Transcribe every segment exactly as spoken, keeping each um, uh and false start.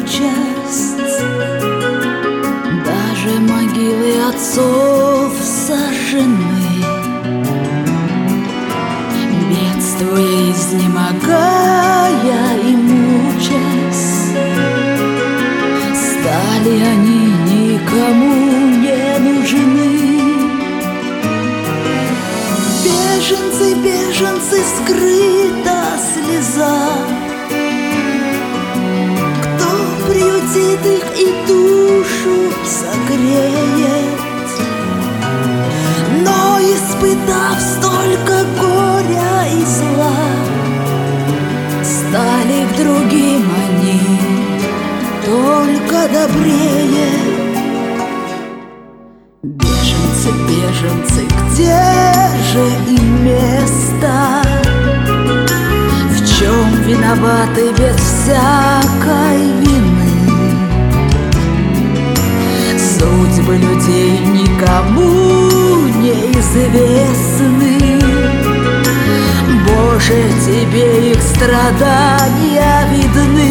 участь. Даже могилы отцов сожжены, бедствуя, изнемогая и мучась. Стали они никому не нужны. Беженцы, беженцы, скрыта слеза. Кто приютит их и душу согреет? Но, испытав столько горя и зла, стали к другим они только добрее. Беженцы, беженцы, где же им место? В чем виноваты без всякой вины? Судьбы людей никому не известны. Боже, тебе их страдания видны.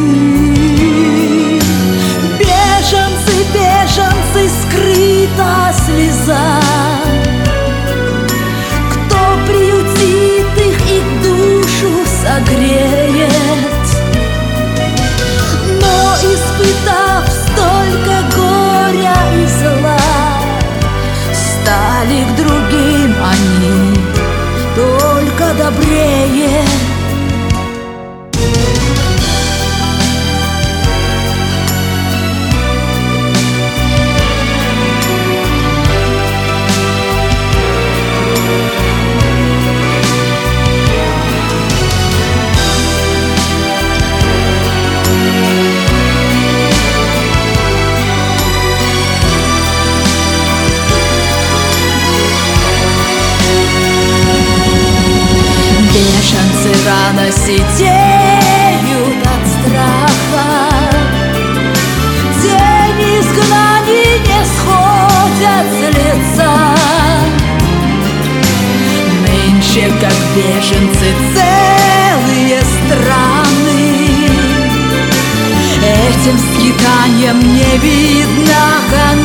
Беженцы, беженцы, скрыта слеза. Кто приютит их и душу согреет? Но, испытав столько горя и зла, стали к другим они только добрее. Беженцы рано сидеют от страха, тени изгнаний не сходят с лица. Нынче, как беженцы, целые страны. Этим скитанием не видно конца.